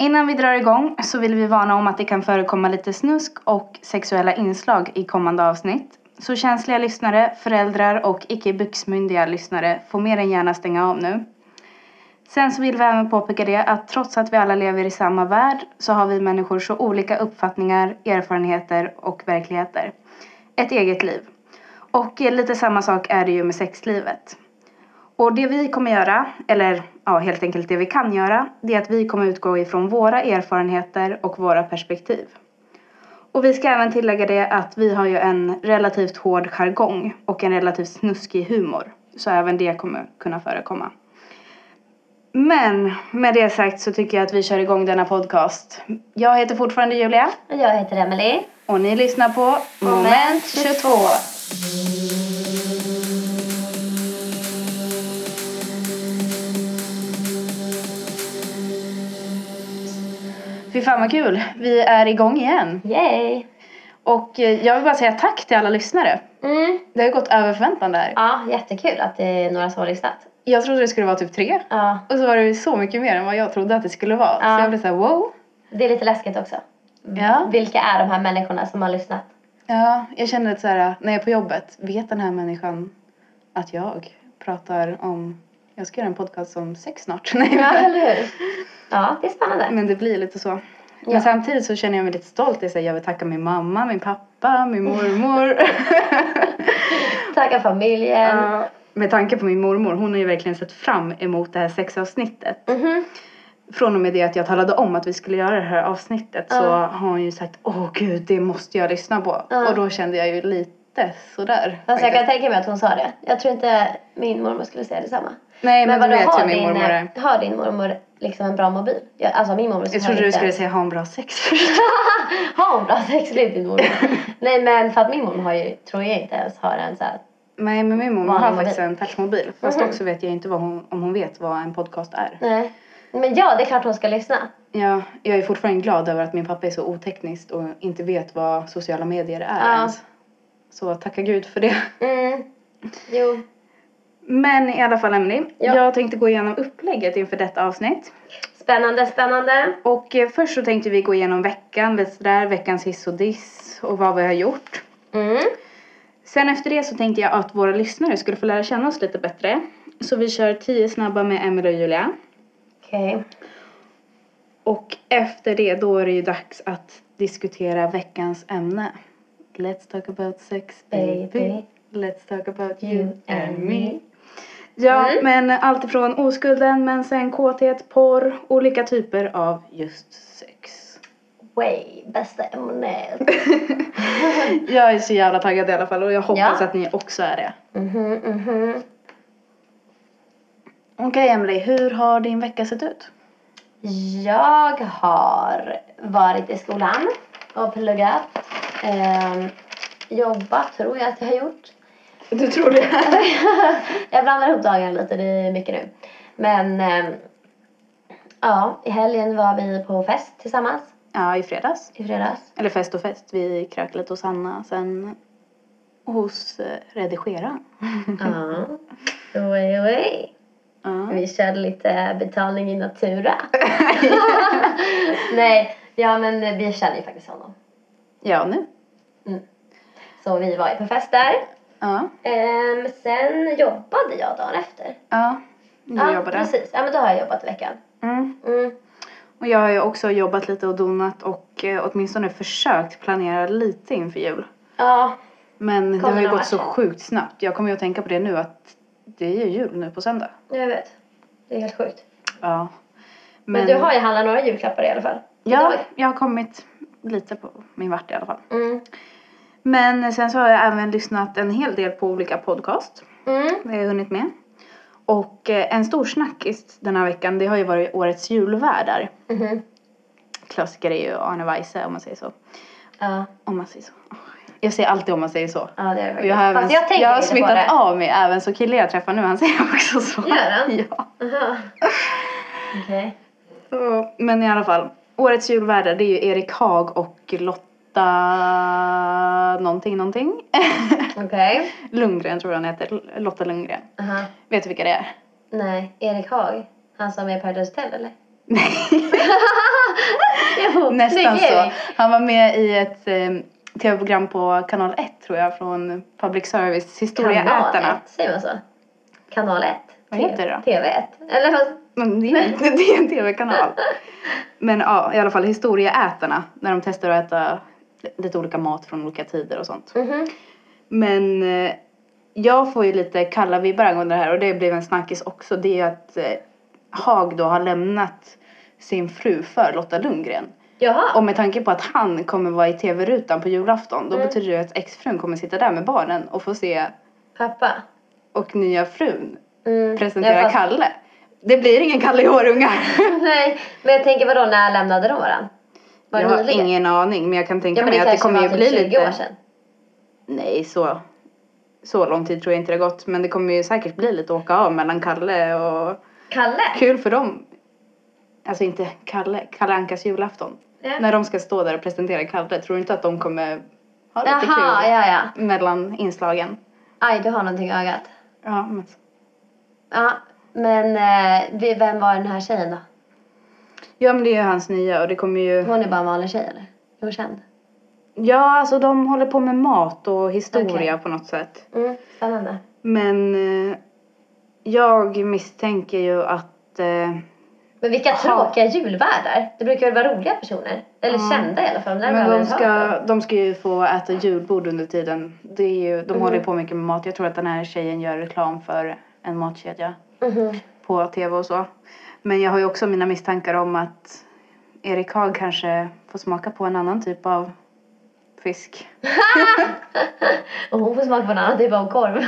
Innan vi drar igång så vill vi varna om att det kan förekomma lite snusk och sexuella inslag i kommande avsnitt. Så känsliga lyssnare, föräldrar och icke-byxmyndiga lyssnare får mer än gärna stänga av nu. Sen så vill vi även påpeka det att trots att vi alla lever i samma värld så har vi människor så olika uppfattningar, erfarenheter och verkligheter. Ett eget liv. Och lite samma sak är det ju med sexlivet. Och det vi kommer göra, eller helt enkelt det vi kan göra, det är att vi kommer utgå ifrån våra erfarenheter och våra perspektiv. Och vi ska även tillägga det att vi har ju en relativt hård jargong och en relativt snuskig humor. Så även det kommer kunna förekomma. Men med det sagt så tycker jag att vi kör igång denna podcast. Jag heter fortfarande Julia. Och jag heter Emily. Och ni lyssnar på Moment 22. Fy fan vad kul. Vi är igång igen. Yay! Och jag vill bara säga tack till alla lyssnare. Det har gått över förväntan där. Ja, jättekul att det är några som har lyssnat. Jag trodde det skulle vara typ 3. Ja. Och så var det så mycket mer än vad jag trodde att det skulle vara. Ja. Så jag blev såhär, wow. Det är lite läskigt också. Ja. Vilka är de här människorna som har lyssnat? Ja, jag kände att såhär, när jag är på jobbet, vet den här människan att jag pratar om... Jag ska göra en podcast om sex snart. Ja, eller hur? Ja, det är spännande. Men det blir lite så. Ja. Men samtidigt så känner jag mig lite stolt. Jag vill tacka min mamma, min pappa, min mormor. Tacka familjen. Med tanke på min mormor. Hon har ju verkligen sett fram emot det här sexavsnittet. Från och med det att jag talade om att vi skulle göra det här avsnittet. Så har hon ju sagt, gud, det måste jag lyssna på. Och då kände jag ju lite sådär. Fast jag kan tänka mig att hon sa det. Jag tror inte min mormor skulle säga detsamma. Nej, men du vet ju min mormor är. Har din mormor liksom en bra mobil? Alltså min mormor. Jag trodde du skulle säga ha en bra sex. Ha en bra sex, det är din mormor. Nej, men för att min mormor har ju, tror jag inte ens har en så här. Nej, men min mormor har faktiskt en touchmobil. Fast också vet jag inte om hon vet vad en podcast är. Nej. Men ja, det är klart hon ska lyssna. Ja, jag är fortfarande glad över att min pappa är så oteknisk och inte vet vad sociala medier är ens. Så tacka Gud för det. Jo. Men i alla fall, Emily, jag tänkte gå igenom upplägget inför detta avsnitt. Spännande. Och först så tänkte vi gå igenom veckan, veckans hiss och diss och vad vi har gjort. Sen efter det så tänkte jag att våra lyssnare skulle få lära känna oss lite bättre. Så vi kör 10 snabba med Emily och Julia. Okej. Och efter det då är det ju dags att diskutera veckans ämne. Let's talk about sex, baby. Let's talk about you and me. Ja, men allt ifrån oskulden, men sen kåthet, porr, olika typer av just sex. Way, bästa ämnet. Jag är så jävla taggad i alla fall och jag hoppas att ni också är det. Okej, Emily, hur har din vecka sett ut? Jag har varit i skolan och pluggat. Jobbat tror jag att jag har gjort. Du tror det? Jag blandar ihop dagen lite, det är mycket nu. Men i helgen var vi på fest tillsammans. Ja, i fredags. Eller fest och fest. Vi krökade lite hos Anna. Sen hos redigeraren. Vi körde lite betalning i natura. Nej, men vi känner ju faktiskt honom. Ja, nu. Så vi var ju på fest där. Sen jobbade jag dagen efter. Ja, du jobbade. Precis. Ja, men då har jag jobbat i veckan. Och jag har ju också jobbat lite och donat och åtminstone försökt planera lite inför jul. Ja. Men det har ju gått så sjukt snabbt. Jag kommer ju att tänka på det nu att det är ju jul nu på söndag. Jag vet. Det är helt sjukt. Ja. Men du har ju handlat några julklappar i alla fall. Ja, jag har kommit lite på min vart i alla fall. Men sen så har jag även lyssnat en hel del på olika podcast. Det har jag hunnit med. Och en stor snackis den här veckan, det har ju varit årets julvärdar. Klassiker är ju Arne Weise om man säger så. Ja. Om man säger så. Jag säger alltid om man säger så. Ja, det är det. Jag har smittat av mig även så killen jag träffar nu, han säger också så. Gör han? Ja. Okej. Men i alla fall, årets julvärdar det är ju Erik Haag och Lotta någonting. Okej. Lundgren tror jag han heter. Lotta Lundgren. Vet du vilka det är? Nej, Erik Haag. Han som är Paradise Hotel eller? Nej. Nästan Snygg så. Erik. Han var med i ett tv-program på kanal 1 tror jag. Från Public Service. Historieätarna. Kanal 1, säger man så? Kanal 1. Vad heter det då? TV1. Eller vad? Men det är en tv-kanal. Men ja, i alla fall historieätarna. När de testar att äta lite olika mat från olika tider och sånt. Men jag får ju lite kalla vibbar angående det här. Och det blev en snackis också. Det är att Haag då har lämnat sin fru för Lotta Lundgren. Jaha. Och med tanke på att han kommer vara i tv-rutan på julafton. Då betyder det att ex-frun kommer sitta där med barnen. Och få se Pappa. och nya frun presentera Ja, fast- Kalle. Det blir ingen Kalle i år, ungar. Nej, men jag tänker vadå, när lämnade de varandra? Var Jag det har nyligen? ingen aning. Men jag kan tänka Ja, men mig det att det kanske kommer var ju typ bli 20 lite... år sedan. Nej, så lång tid tror jag inte det har gått. Men det kommer ju säkert bli lite åka av mellan Kalle och... Kalle? Kul för dem. Alltså inte Kalle Ankas julafton. Ja. När de ska stå där och presentera Kalle. Tror du inte att de kommer ha lite Jaha, kul ja. mellan inslagen? Aj, du har någonting i ögat. Ja, men... Ja, men vem var den här tjejen då? Ja, men det är ju hans nya och det kommer ju... Hon är bara en vanlig tjej eller? Är hon känd? Ja, alltså de håller på med mat och historia Okej. på något sätt. Spännande. Men jag misstänker ju att... Men vilka tråkiga julvärdar. Det brukar väl vara roliga personer. Eller kända i alla fall. Men de ska ju få äta julbord under tiden. Det är ju, de håller på mycket med mat. Jag tror att den här tjejen gör reklam för en matkedja på tv och så. Men jag har ju också mina misstankar om att Erik Haag kanske får smaka på en annan typ av fisk. Och hon får smaka på en annan typ av korv.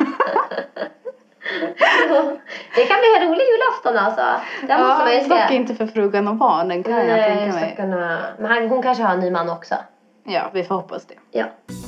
Det kan bli en rolig julafton alltså. Det måste man ju se. Dock inte för frugan och barnen kan jag tänka mig. Men hon kanske har en ny man också. Ja, vi får hoppas det. Ja.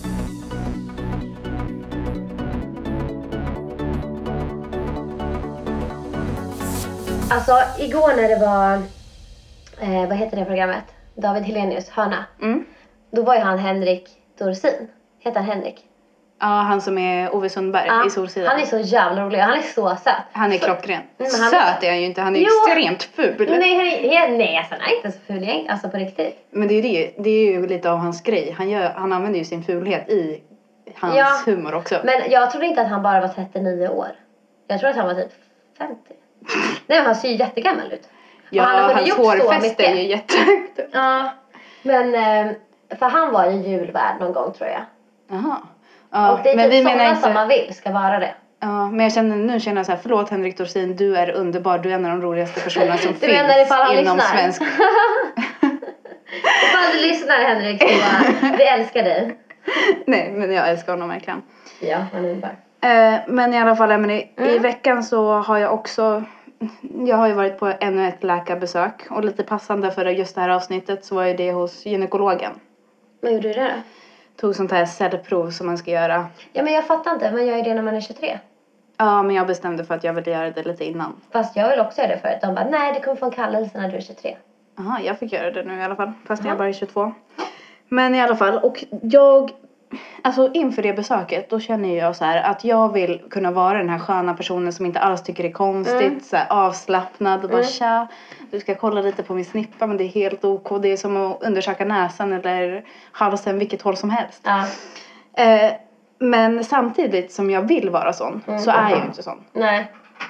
Alltså igår när det var vad heter det programmet? David Hellenius hörna. Då var ju han Henrik Dorsin. Heter han Henrik? Ja, han som är Ove Sundberg i Solsidan. Han är så jävla rolig och han är så söt. Han är klockren. Han... Söt är han ju inte, han är extremt ful. Nej, alltså, han är inte så ful egentligen, alltså på riktigt. Men det är ju lite av hans grej. Han använder ju sin fulhet i hans humor också. Men jag trodde inte att han bara var 39 år. Jag tror att han var typ 50. Nej, men han ser ju jättegammal ut. Ja, hans hårfäste är ju jättehögt. Ja, men för han var ju julvärd någon gång tror jag. Jaha. Ja, och det är men typ vi menar sådana inte... som man vill ska vara det. Ja, men nu känner jag så här, förlåt Henrik Dorsin, du är underbar, du är en av de roligaste personerna som Du menar ifall han finns inom lyssnar? svensk... Ifall du lyssnar Henrik så bara, vi älskar dig. Nej, men jag älskar honom verkligen. Ja, han är underbar. Men i alla fall, Emelie, i veckan så har jag också... Jag har ju varit på ännu ett läkarbesök. Och lite passande för just det här avsnittet så var ju det hos gynekologen. Vad gjorde du där då? Tog sånt här cellprov som man ska göra. Ja, men jag fattar inte. Man gör ju det när man är 23. Ja, men jag bestämde för att jag ville göra det lite innan. Fast jag vill också göra det förut. De bara, nej, du kommer få en kallelse när du är 23. Jaha, jag fick göra det nu i alla fall. Fast jag bara är 22. Men i alla fall, och jag... Alltså inför det besöket, då känner jag så här att jag vill kunna vara den här sköna personen som inte alls tycker det är konstigt. Så här, avslappnad och bara tja, du ska kolla lite på min snippa men det är helt ok. Det är som att undersöka näsan eller halsen, vilket håll som helst. Ja. Men samtidigt som jag vill vara sån så är jag inte sån. Nej.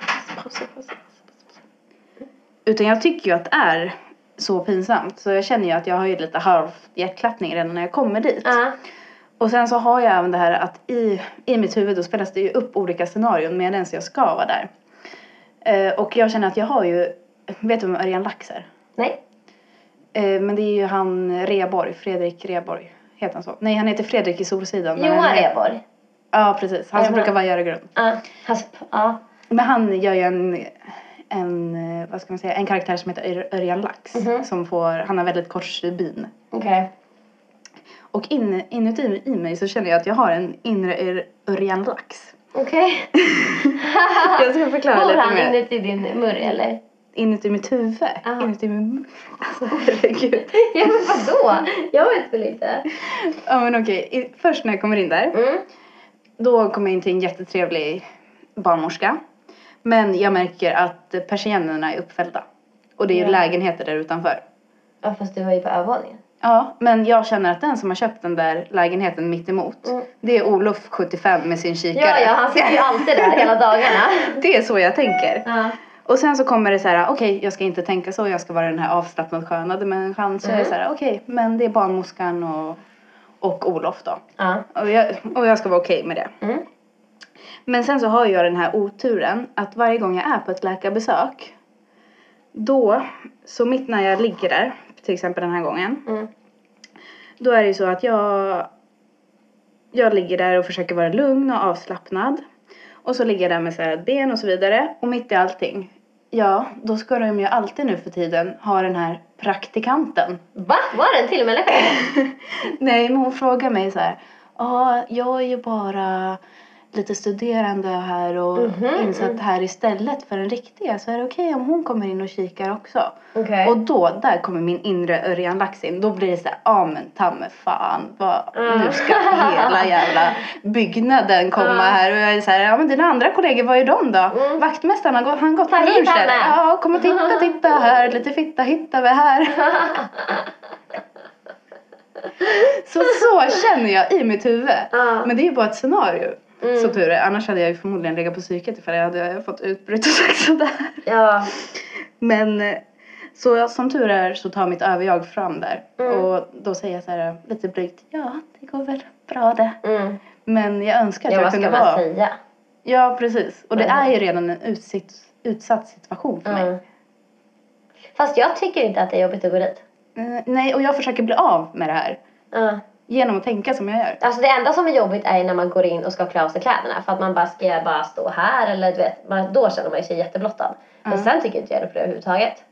Utan jag tycker ju att det är så pinsamt. Så jag känner ju att jag har ju lite halv hjärtklappning redan när jag kommer dit. Ja. Och sen så har jag även det här att i mitt huvud då spelas det ju upp olika scenarion medan jag ska vara där. Och jag känner att jag har ju, vet du vem Örjan Lax är? Nej. Men det är ju han Fredrik Reborg. Heter han så? Nej, han heter Fredrik i Solsidan. Johan Reborg. Ja, precis. Han som brukar vara Göregrund. Ja. Men han gör ju en vad ska man säga, en karaktär som heter Örjan Lax. Som han har väldigt kort stubin. Okej. Och inuti i mig så känner jag att jag har en inre Örjan Lax. Okej. Jag ska förklara Bor lite han mer. inuti din murr eller? Inuti mitt huvud. Inuti min... Alltså herregud. Ja men vadå? Jag vet väl inte. Ja men okej. Först när jag kommer in där. Då kommer jag in till en jättetrevlig barnmorska. Men jag märker att persiennerna är uppfällda. Och det är ju lägenheter där utanför. Ja, fast du var ju på övervåningen. Ja, men jag känner att den som har köpt den där lägenheten mitt emot, det är Olof 75 med sin kikare. Ja, han sitter ju alltid där hela dagarna. Det är så jag tänker. Ja. Och sen så kommer det så här, okej, jag ska inte tänka så, jag ska vara den här avslappnad skönade människan. Så jag är så här, okej, men det är barnmorskan och Olof då. Ja. Och jag ska vara okej med det. Mm. Men sen så har jag den här oturen att varje gång jag är på ett läkarbesök, då, så mitt när jag ligger där, till exempel den här gången, då är det ju så att jag ligger där och försöker vara lugn och avslappnad. Och så ligger jag där med så här ett ben och så vidare. Och mitt i allting, ja, då ska de ju alltid nu för tiden ha den här praktikanten. Va? Var det en till människa? Nej, men hon frågar mig så här, ja, jag är ju bara lite studerande här och insatt här istället för en riktiga. Så är det okej om hon kommer in och kikar också. Okay. Och då, där kommer min inre Örjan Lax in. Då blir det så här, men ta mig fan. Nu ska hela jävla byggnaden komma här. Och jag är så här, ja men dina andra kollegor, vad är de då? Vaktmästaren han gått på lunchen. Ja, kom och titta här. Lite fitta hittar vi här. Så känner jag i mitt huvud. Men det är ju bara ett scenario. Så tur är. Annars hade jag ju förmodligen legat på psyket ifall jag hade fått utbryt och sagt sådär. Ja. Men så som tur är så tar mitt överjag fram där. Och då säger jag så här lite blygt, ja det går väl bra det. Men jag önskar att jag kunde vara. Vad ska man säga? Ja precis. Och det är ju redan en utsatt situation för mig. Fast jag tycker inte att det är jobbigt att gå dit. Nej, och jag försöker bli av med det här. Genom att tänka som jag gör. Alltså det enda som är jobbigt är när man går in och ska klä av sig kläderna. För att man bara ska stå här. Eller du vet, då känner man sig jätteblottad. Men sen tycker inte jag det på det överhuvudtaget.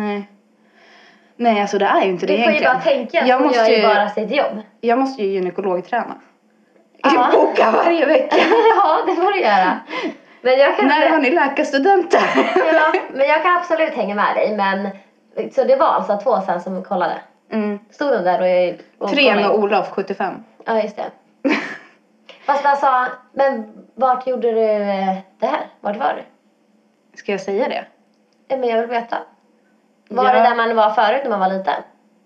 Nej, alltså det är ju inte det egentligen. Du får ju bara tänka. Jag måste ju bara sitt jobb. Jag måste ju gynekologträna. Boka varje vecka. Ja, det får du göra. Men jag kan när har ni läkarstudenter? Ja, men jag kan absolut hänga med dig. Men så det var alltså 2 sen som kollade. Stod de där och 3 med Olof 75. Ja, just det. Fast alltså, men vart gjorde du det här? Vart var du? Ska jag säga det? Men jag vill veta. Var det där man var förut när man var liten?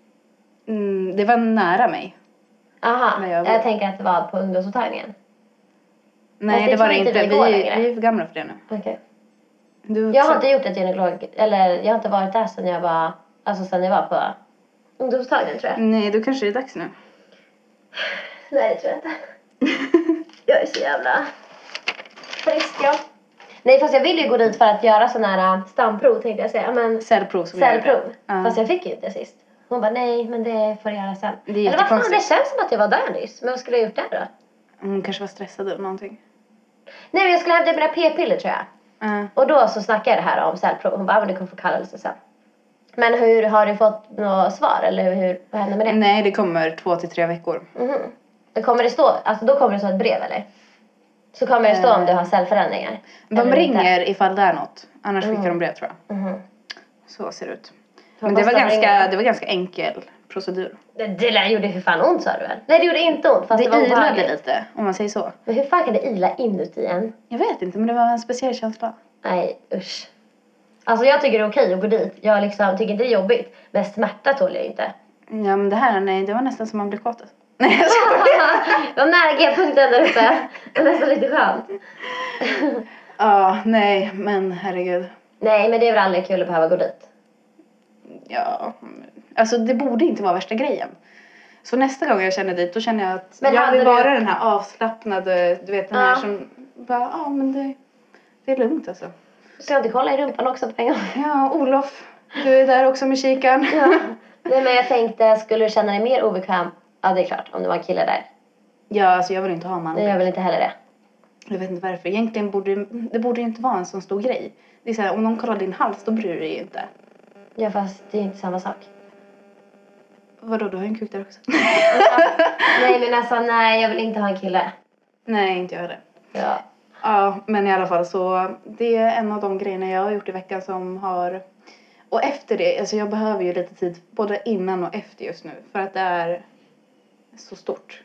Det var nära mig. Aha, jag tänker att det var på ungdomsmottagningen. Nej, det var det inte. Vi är för gamla för det nu. Okej. Jag har inte gjort ett gynekolog, eller jag har inte varit där sen jag var på ungdomsmottagningen tror jag. Nej, då kanske det är dags nu. Nej, det tror jag inte. Jag är så jävla frisk, ja. Nej, fast jag ville ju gå dit för att göra sån här stamprov, tänkte jag säga. Men cellprov. Fast jag fick ju inte sist. Hon bara, nej, men det får jag göra sen. Eller vad fan, det känns som att jag var där nyss. Men vad skulle jag gjort där då? Hon kanske var stressad av någonting. Nej, men jag skulle hämta mina p-piller tror jag. Och då så snackade jag det här om cellprov. Hon bara, men du kommer få kallelse sen. Men hur har du fått något svar? Eller vad händer med det? Nej, det kommer 2 till 3 veckor. Kommer det stå, alltså då kommer det stå ett brev eller? Så kommer det stå om du har cellförändringar. De ringer inte ifall det är något. Annars skickar de brev tror jag. Så ser det ut. Men det var ganska enkel procedur. Det gjorde hur fan ont sa du väl? Nej, det gjorde inte ont. Fast det ilade lite, om man säger så. Men hur fan kan det ila inuti en? Jag vet inte, men det var en speciell känsla. Nej, usch. Alltså jag tycker det är okej att gå dit. Jag tycker inte det är jobbigt. Men smärta tål jag inte. Ja, men det var nästan som man blev kåt. Nej, jag skojar. Det var nära G-punkten där uppe. Det var nästan lite skönt. Ja, nej, men herregud. Nej, men det är väl aldrig kul att behöva gå dit. Ja, alltså det borde inte vara värsta grejen. Så nästa gång jag känner dit, då känner jag att jag vill vara den här avslappnade, du vet den här som bara, men det är lugnt alltså. Så jag inte kolla i rumpan också på en gång. Ja, Olof, du är där också med kikaren. Ja. Nej, men jag tänkte, skulle du känna dig mer obekväm? Ja, det är klart, om det var en kille där. Ja, alltså jag vill inte ha en man. Nej, jag vill inte heller det. Jag vet inte varför. Egentligen borde inte vara en sån stor grej. Det är så här, om någon kollar din hals, då bryr du dig ju inte. Ja, fast det är inte samma sak. Vadå, du har ju en kuk där också. Nej, men alltså, nej, jag vill inte ha en kille. Nej, inte jag heller. Ja. Ja, men i alla fall så, det är en av de grejerna jag har gjort i veckan som har... Och efter det, alltså jag behöver ju lite tid både innan och efter just nu. För att det är så stort.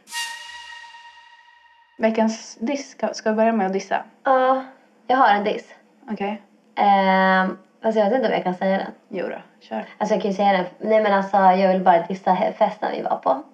Veckans diss, ska vi börja med att dissa? Ja, jag har en diss. Okej. Alltså jag vet inte om jag kan säga den. Jo då, kör. Alltså jag kan ju säga den. Nej men alltså jag vill bara dissa festen vi var på.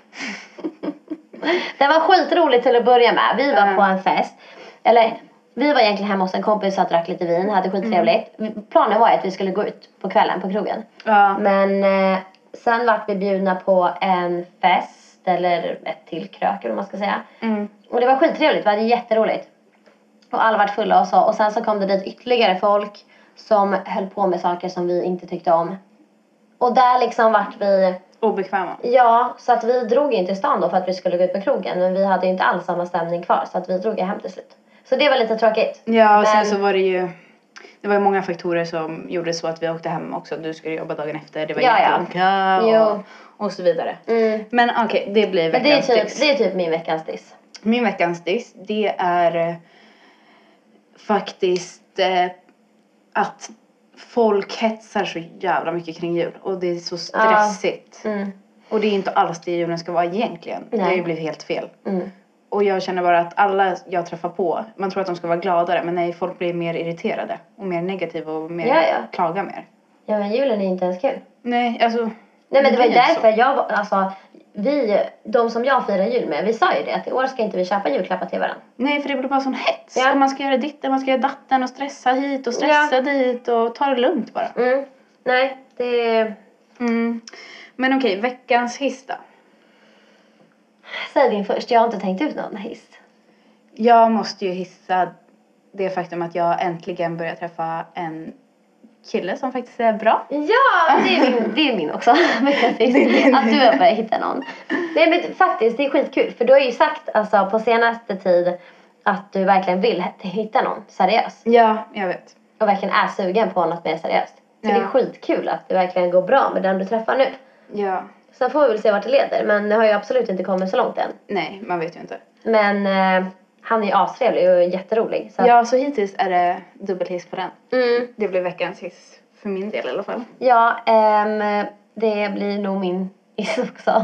Det var skitroligt till att börja med. Vi var på en fest. Eller vi var egentligen hemma hos en kompis och drack lite vin. Hade skittrevligt. Planen var att vi skulle gå ut på kvällen på krogen. Men sen vart vi bjudna på en fest. Eller ett till krök eller vad man ska säga. Och det var skittrevligt. Vi hade jätteroligt. Och alla vart fulla och så. Och sen så kom det dit ytterligare folk som höll på med saker som vi inte tyckte om. Och där liksom vart vi... obekväma. Ja, så att vi drog inte i stan då för att vi skulle gå ut på krogen. Men vi hade ju inte alls samma stämning kvar. Så att vi drog hem till slut. Så det var lite tråkigt. Ja, och sen så var det ju... Det var ju många faktorer som gjorde så att vi åkte hem också. Du skulle jobba dagen efter. Det var jättelångt och så vidare. Men okej, det blir veckans diss. Det är typ min veckans diss. Min veckans diss, det är faktiskt att folk hetsar så jävla mycket kring jul. Och det är så stressigt. Och det är inte alls det julen ska vara egentligen. Nej. Det har ju blivit helt fel. Och jag känner bara att alla jag träffar på, man tror att de ska vara gladare. Men nej, folk blir mer irriterade. Och mer negativa och mer klagar mer. Ja, men julen är inte ens kul. Nej, alltså... Nej, men det var därför de som jag firar jul med, vi sa ju det. Att i år ska inte vi köpa julklappar till varandra. Nej, för det blir bara sån hets. Ja. Och man ska göra ditten, man ska göra datten och stressa hit och stressa dit. Och ta det lugnt bara. Nej, det... Men okej, veckans hiss då. Säg din först, jag har inte tänkt ut någon hiss. Jag måste ju hissa det faktum att jag äntligen börjar träffa en kille som faktiskt är bra. Ja, det är min också. Att du har börjat hitta någon. Nej, men faktiskt, det är skitkul. För du har ju sagt alltså, på senaste tid att du verkligen vill hitta någon seriös. Ja, jag vet. Och verkligen är sugen på något mer seriöst. Så det är skitkul att det verkligen går bra med den du träffar nu. Ja. Sen får vi väl se vart det leder. Men det har ju absolut inte kommit så långt än. Nej, man vet ju inte. Men han är ju astrevlig och jätterolig. Så ja, så hittills är det dubbelhiss på den. Det blir veckans hiss för min del i alla fall. Ja, det blir nog min hiss också.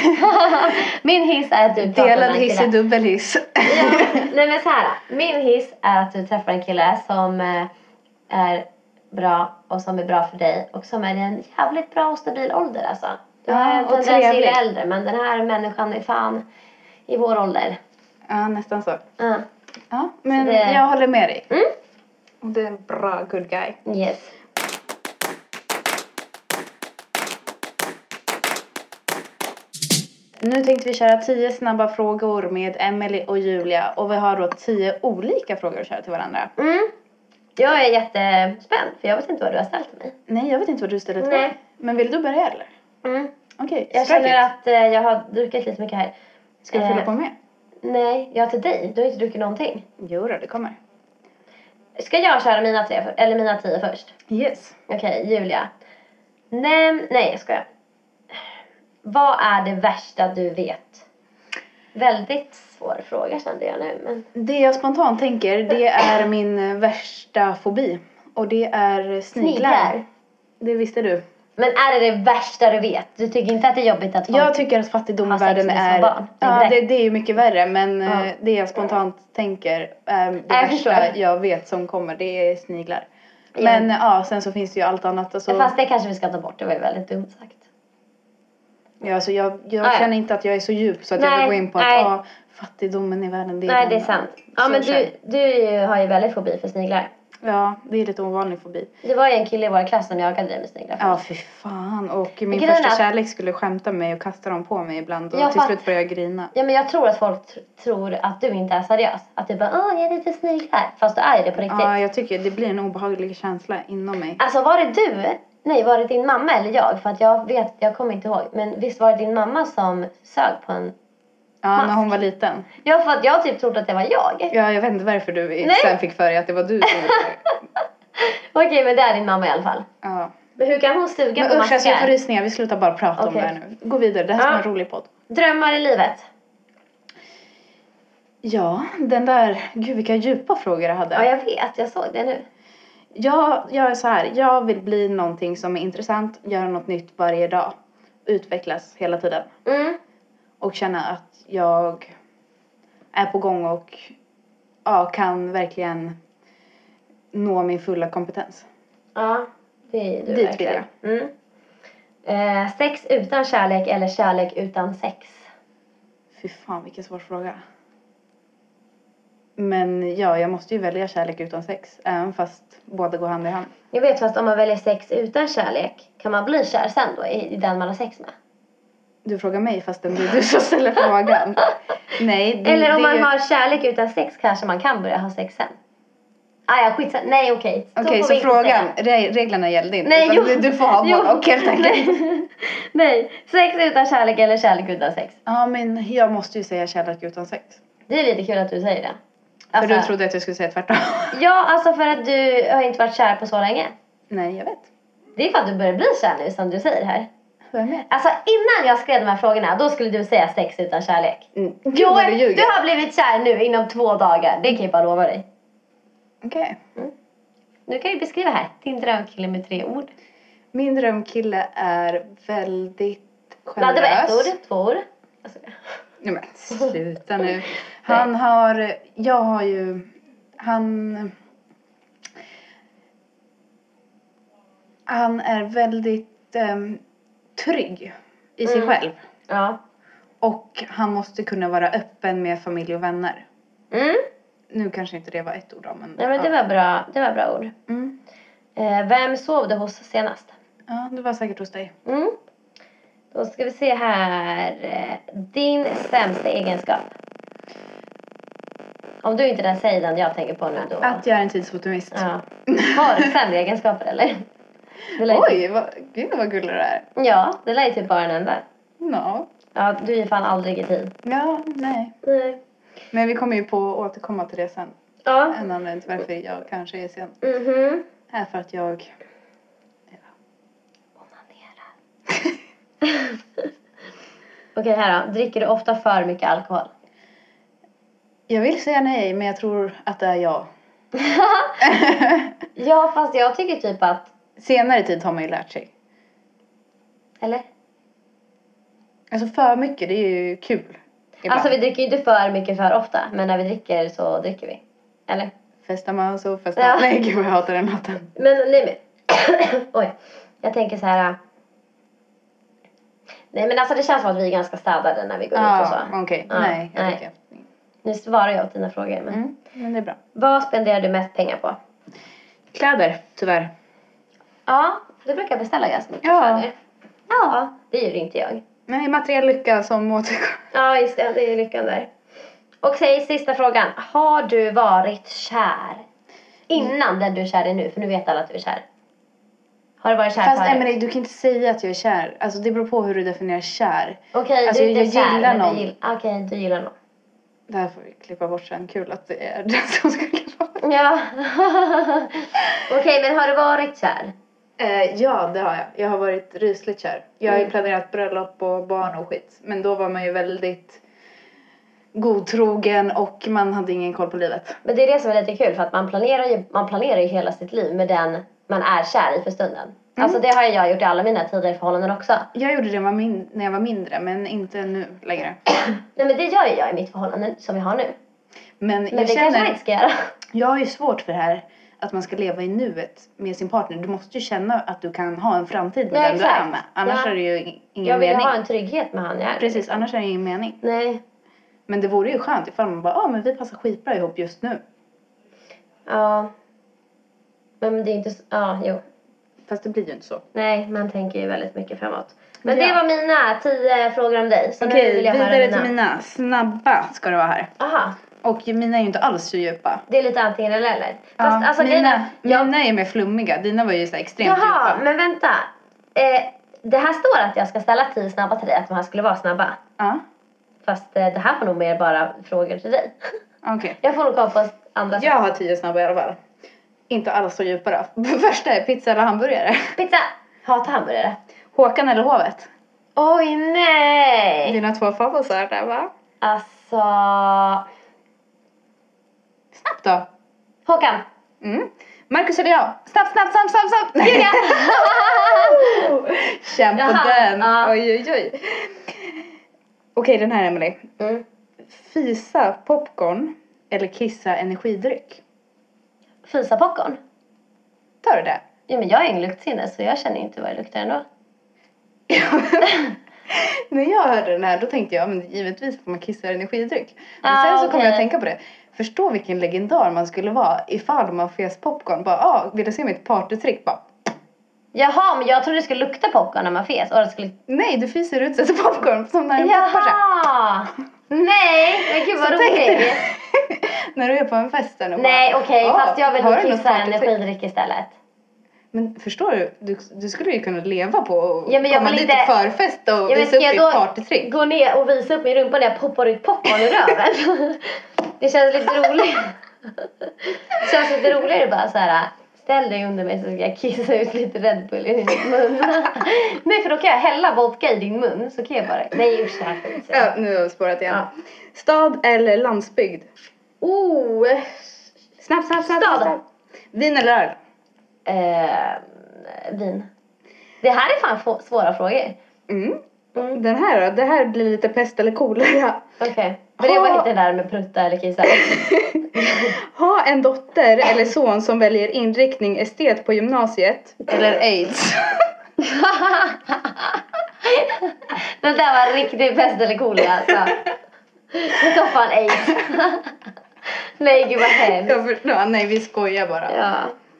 Min hiss är att du pratar delad hiss är dubbelhiss. Ja, nej men så här. Min hiss är att du träffar en kille som är bra och som är bra för dig. Och som är i en jävligt bra och stabil ålder alltså. Du har en tendens till äldre, men den här människan är fan i vår ålder. Ja, nästan så. Ja, men jag håller med dig. Det är en bra good guy. Yes. Nu tänkte vi köra 10 snabba frågor med Emily och Julia. Och vi har då 10 olika frågor att köra till varandra. Jag är jättespänd, för jag vet inte vad du har ställt till mig. Nej, jag vet inte vad du ställer till mig. Men vill du börja eller? Okej, jag känner att jag har druckit lite mycket här. Ska jag fylla på med? Nej, jag till dig. Du har inte druckit någonting. Jo då, det kommer. Ska jag köra mina 10 först? Yes. Okej, Julia. Nej, jag skojar. Vad är det värsta du vet? Väldigt svår fråga kände jag nu. Men... Det jag spontant tänker, det är min värsta fobi. Och det är sniglar. Det visste du. Men är det värsta du vet? Du tycker inte att det är jobbigt att folk... Jag tycker att fattigdom i världen är... barn. Ja, det är ju mycket värre. Men det jag spontant tänker är det värsta jag vet som kommer. Det är sniglar. Men sen så finns det ju allt annat. Alltså... Fast det kanske vi ska ta bort. Det var ju väldigt dumt sagt. Ja, alltså jag känner inte att jag är så djup så att jag vill gå in på att fattigdomen i världen. Det är sant. Ja, men du har ju väldigt fobi för sniglar. Ja, det är lite ovanlig fobi. Det var ju en kille i vår klass som jagade dig med sniglar. Ja, fy fan. Och min första kärlek skulle skämta mig och kasta dem på mig ibland. Och till slut började jag grina. Ja, men jag tror att folk tror att du inte är seriös. Att du bara, jag är lite sniglar. Fast du är det på riktigt. Ja, jag tycker det blir en obehaglig känsla inom mig. Alltså, var det du? Nej, var det din mamma eller jag? För att jag kommer inte ihåg. Men visst var det din mamma som sög på en mask? När hon var liten. Ja, för att jag typ trodde att det var jag. Ja, jag vet inte varför du sen fick för dig att det var du som gjorde det. Okej, men det är din mamma i alla fall. Ja. Men hur kan hon suga på maskar? Alltså jag får rysningar, vi slutar bara prata om det här nu. Gå vidare, det här är en rolig podd. Drömmar i livet? Ja, den där, gud vilka djupa frågor jag hade. Ja, jag vet, jag såg det nu. Jag är så här, jag vill bli någonting som är intressant, göra något nytt varje dag. Utvecklas hela tiden. Och känna att jag är på gång och kan verkligen nå min fulla kompetens. Ja, det är du dit verkligen. vill jag. Sex utan kärlek eller kärlek utan sex? Fy fan, vilken svår fråga. Men ja, jag måste ju välja kärlek utan sex. Även fast båda går hand i hand. Jag vet, fast om man väljer sex utan kärlek, kan man bli kär sen då i den man har sex med? Du frågar mig fast det är du som ställer frågan. Nej, eller om man har kärlek utan sex kanske man kan börja ha sex sen. Ja, skitsa. Nej, okej. Okej, så frågan, reglerna gällde inte. Nej, du får ha både och helt enkelt. Nej, sex utan kärlek eller kärlek utan sex? Ja, men jag måste ju säga kärlek utan sex. Det är lite kul att du säger det. Alltså, för du trodde att jag skulle säga tvärtom. Ja, alltså för att du har inte varit kär på så länge. Nej, jag vet. Det är för att du börjar bli kär nu som du säger här. Vem är? Alltså innan jag skrev de här frågorna, då skulle du säga sex utan kärlek. Du har blivit kär nu inom 2 dagar. Det kan jag bara lova dig. Okej. Nu kan jag beskriva här. Din drömkille med 3 ord. Min drömkille är väldigt generös. Det var 1 ord, 2 ord. Alltså. Nej men sluta nu. Han är väldigt trygg i sig själv. Ja. Och han måste kunna vara öppen med familj och vänner. Nu kanske inte det var 1 ord då, men... Nej, men det var bra ord. Vem sov du hos senast? Ja, det var säkert hos dig. Då ska vi se här. Din sämsta egenskap. Om du inte säger den jag tänker på nu då. Att jag är en tidsoptimist. Ja. Har du sämre egenskaper eller? Oj, gud vad gullig du är. Ja, det lär ju typ bara en enda. No. Ja, du är fan aldrig i tid. Ja, nej. Men vi kommer ju på att återkomma till det sen. Ja. En anledning till varför jag kanske är sen. Är för att jag... onanerar. Okej, här då. Dricker du ofta för mycket alkohol? Jag vill säga nej, men jag tror att det är jag. Ja, fast jag tycker typ att... Senare tid har man ju lärt sig. Eller? Alltså för mycket, det är ju kul. Ibland. Alltså vi dricker ju inte för mycket för ofta. Men när vi dricker så dricker vi. Eller? Festar man så festar man. Nej, gud jag hatar den låten. Nej. Oj. Jag tänker så här. Nej, men alltså det känns som att vi är ganska städade när vi går ut och så. Okej. Nej, jag tycker. Nu svarar jag åt dina frågor. Men det är bra. Vad spenderar du mest pengar på? Kläder, tyvärr. Ja, du brukar beställa ganska mycket kläder. Ja, det gör inte jag. Nej, materiell lycka som återgår. Ja, just det. Det är lyckan där. Okej, sista frågan. Har du varit kär? Innan den du är kär i nu, för nu vet alla att du är kär. Har du varit kär? Fast Emelie, du kan inte säga att jag är kär. Alltså det beror på hur du definierar kär. Okej, alltså, du är inte kär, gillar någon. Okej, du gillar någon. Det här får vi klippa bort sen. Kul att det är den som ska klippa bort. Ja. Okej, men har du varit kär? Ja, det har jag. Jag har varit rysligt kär. Jag har ju planerat bröllop och barn och skit. Men då var man ju väldigt godtrogen och man hade ingen koll på livet. Men det är det som är lite kul, för att man planerar ju hela sitt liv med den man är kär i för stunden. Alltså det har jag gjort i alla mina tidigare förhållanden också. Jag gjorde det när jag var mindre, men inte nu längre. Nej, men det gör ju jag i mitt förhållande som vi har nu. Men det kanske man inte ska göra. Jag har ju svårt för det här att man ska leva i nuet med sin partner. Du måste ju känna att du kan ha en framtid med den du är med. Annars är det ju ingen mening. Jag vill ha en trygghet med han jag är. Precis, annars är det ingen mening. Nej. Men det vore ju skönt ifall man bara, men vi passar skitbra ihop just nu. Ja. Men det är inte så, jo. Fast det blir ju inte så. Nej, man tänker ju väldigt mycket framåt. Men det var mina 10 frågor om dig. Okej, vidare till mina. Snabba ska det vara här. Aha. Och mina är ju inte alls så djupa. Det är lite antingen eller. Fast, alltså, mina är mer flummiga. Dina var ju så extremt djupa. Jaha, men vänta. Det här står att jag ska ställa 10 snabba till dig. Att de här skulle vara snabba. Ja. Fast det här var nog mer bara frågor till dig. Okej. Jag får nog komma på andra. Jag har 10 snabba i alla fall. Inte alls så djupa då. Första är pizza eller hamburgare. Pizza. Hatar hamburgare. Håkan eller Hovet? Oj, nej. Dina 2 favoriter där, va? Alltså... Snabbt då. Håkan. Marcus eller jag? Snabbt. Julia. Känn på den. Ja. Oj. Okej, den här Emelie. Fisa popcorn eller kissa energidryck? Fisa popcorn. Tar du det? Ja, men jag har ingen luktsinne så jag känner inte vad det luktar ändå. När jag hörde den här då tänkte jag, men givetvis får man kissa energidryck. Men sen så kom jag att tänka på det. Förstå vilken legendar man skulle vara ifall man fes popcorn. Bara, vill du se mitt partytrick? Bara. Jaha, men jag trodde det skulle lukta popcorn när man fes. Och det skulle... Nej, du fiser ut sig till popcorn som när en Jaha! poppar sig. Nej, men gud vad roligt. När du är på en fest. Nej, okej, fast jag vill nog kissa energidryck istället. Men förstår du skulle ju kunna leva på och komma dit till förfest och visa upp ditt partytrick. Gå ner och visa upp min rumpa när jag poppar ut popcorn i röven. Det känns lite roligt. Det känns lite roligare bara så här. Ställ dig under mig så ska jag kissa ut lite Red Bull i din mun. Nej, för då kan jag hälla vodka i din mun. Så kan jag bara... Nej, usch, ja, nu har jag spårat igen. Ja. Stad eller landsbygd? Snabbt. Stad. Vin eller öl? Vin. Det här är fan svåra frågor. Den här då? Det här blir lite pest eller kolera. Okej. Men det var inte det där med prutta eller kissa. Ha en dotter eller son som väljer inriktning estet på gymnasiet. Eller AIDS. Det där var riktigt pest eller kolera alltså. Jag tar fan AIDS. Nej, gud vad hemskt. Nej, vi skojar bara. Ja.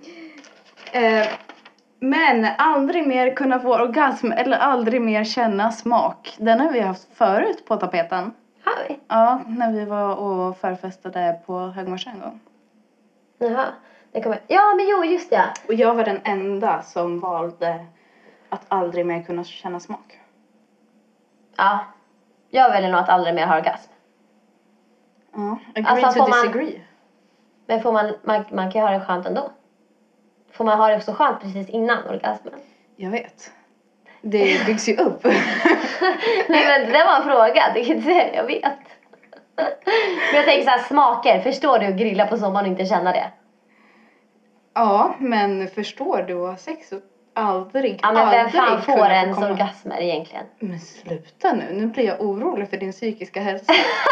Men aldrig mer kunna få orgasm eller aldrig mer känna smak. Den har vi haft förut på tapeten. Har vi? Ja, när vi var och förfestade på Högmarsen en gång. Jaha, det kommer. Ja, men jo, just det. Och jag var den enda som valde att aldrig mer kunna känna smak. Ja, jag väljer nog att aldrig mer ha orgasm. Ja, agree to disagree. Men får man kan ju ha det skönt ändå. Får man ha det också skönt precis innan orgasmen? Jag vet. Det byggs ju upp. Nej, men det var en fråga. Det kan inte säga, jag vet. Men jag tänker så här, smaker. Förstår du att grilla på sommaren och inte känna det? Ja, men förstår du att sex och aldrig. Ja, men vem fan får ens orgasmer egentligen? Men sluta nu. Nu blir jag orolig för din psykiska hälsa.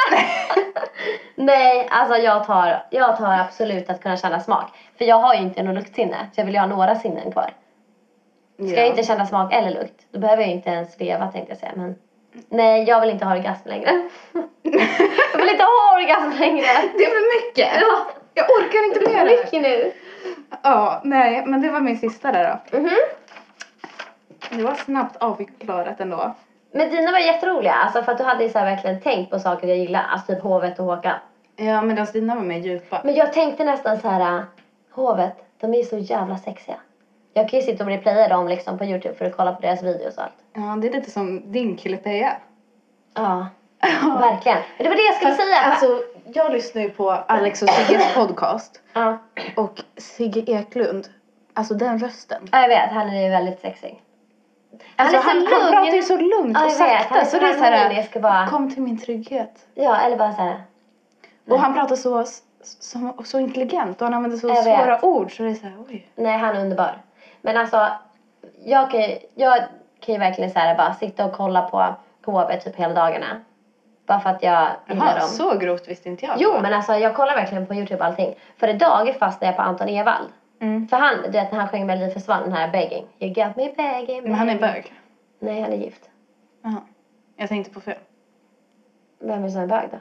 Nej, alltså jag tar absolut att kunna känna smak. För jag har ju inte någon luktsinne. Så jag vill ju ha några sinnen kvar. Ska jag inte känna smak eller lukt, då behöver jag inte ens leva, tänkte jag säga. Men nej, jag vill inte ha orgasm längre. Jag vill inte ha orgasm längre. Det blir mycket. Ja. Jag orkar inte mer. Det är mycket nu. Ja, nej, men det var min sista där då. Mhm. Det var snabbt avklarat ändå. Men dina var jätteroliga, alltså för att du hade så här verkligen tänkt på saker jag gillar. Alltså typ hovet och Håkan. Ja, men dina var mer djupa. Men jag tänkte nästan så här, hovet, de är så jävla sexiga. Jag kan ju sitta och replaya dem liksom på YouTube för att kolla på deras videos och allt. Ja, det är lite som din kille Peja. Ja, verkligen. Men det var det jag skulle säga. Alltså, jag lyssnar ju på Alex och Sigges podcast. Ja. Och Sigge Eklund, alltså den rösten. Ja, jag vet, han är ju väldigt sexig. Alltså han pratar ju så lugnt och sakta. Så det är så här, kom till min trygghet. Ja, eller bara så här. Och han pratar så intelligent. Och han använder så svåra ord. Så det är så här, oj. Nej, han är underbar. Men alltså, jag kan ju verkligen så här, bara sitta och kolla på HB typ hela dagarna. Bara för att jag gillar dem. Så grovt visste inte jag. Jo, men alltså jag kollar verkligen på YouTube och allting. För idag fastnade jag på Anton Ewald. För han, du vet när han sjöng Melodi försvann, den här begging. You got me begging. Men han är bög. Nej, han är gift. Jaha. Jag tänkte på fel. Vem är som är bög då?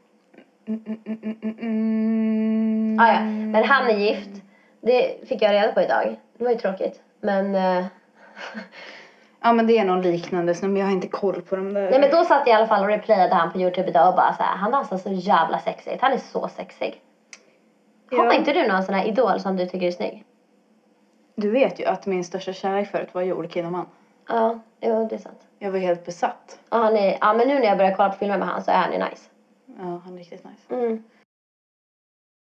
Ja, men han är gift. Det fick jag reda på idag. Det var ju tråkigt. Men... Ja, men det är någon liknande. Men jag har inte koll på dem där. Nej, men då satt jag i alla fall och replayade han på YouTube idag och bara så här, han dansar så jävla sexigt. Han är så sexig. Har inte du någon sån här idol som du tycker är snygg? Du vet ju att min största kärlek förut var Joel Kinnaman. Ja, jo, det är sant. Jag var helt besatt. Ja, men nu när jag börjar kolla på filmer med han så är han ju nice. Ja, han är riktigt nice.